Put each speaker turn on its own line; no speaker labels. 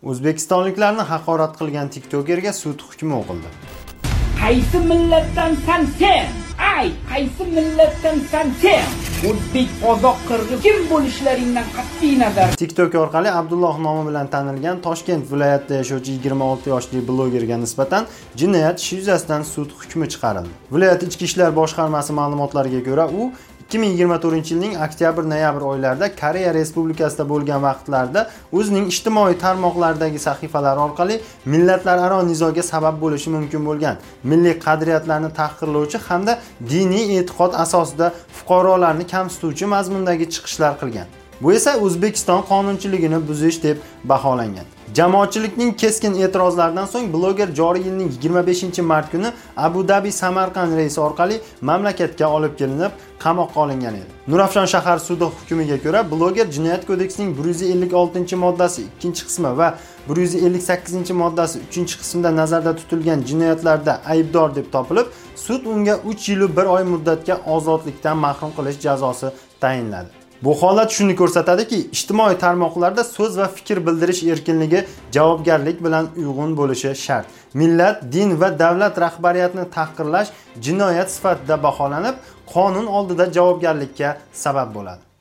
O'zbekistonliklarni haqorat qilgan TikTokerga sud hukmi o'qildi.
Qaysi millatdansan sen? Qaysi millatdansan sen? O'zbek, qozoq, qirg'iz kim bo'lishlaringdan qat'iy nazar.
TikTok orqali Abdulloh nomi bilan tanilgan Toshkent viloyatida yashovchi 26 yoshli blogerga nisbatan jinoyat ishi yuzasidan sud hukmi chiqarildi. Viloyat Ichki ishlar boshqarmasi ma'lumotlariga ko'ra, u 2024-yilning oktyabr-noyabr oylarida Koreya Respublikasida bo'lgan vaqtlarda o'zining ijtimoiy tarmoqlardagi sahifalari orqali millatlararo nizoga sabab bo'lishi mumkin bo'lgan milliy qadriyatlarni tahqirlovchi hamda diniy e'tiqod asosida fuqarolarni kamsituvchi mazmundagi chiqishlar qilgan. Bu esa O'zbekiston qonunchiligini buzish deb baholangan. Jamoatchilikning keskin e'tirozlaridan so'ng bloger joriy yilning 25-mart kuni Abu Dhabi Samarqand reysi orqali mamlakatga olib kelinib, qamoqqa olingan edi. Nurafshon shahar sudi hukmiga ko'ra, bloger Jinoyat kodeksining 156-moddasi 2-qismi va 158-moddasi 3-qismida nazarda tutilgan jinoyatlarda aybdor deb topilib, sud unga 3 yil 1 oy muddatga ozodlikdan mahrum qilish jazosi tayinladi. Bu holat shuni ko'rsatadiki, ijtimoiy tarmoqlarda so'z va fikr bildirish erkinligi javobgarlik bilan uyg'un bo'lishi shart. Millat, din va davlat rahbariyatini tahqirlash jinoyat sifatida baholanib, qonun oldida javobgarlikka sabab bo'ladi.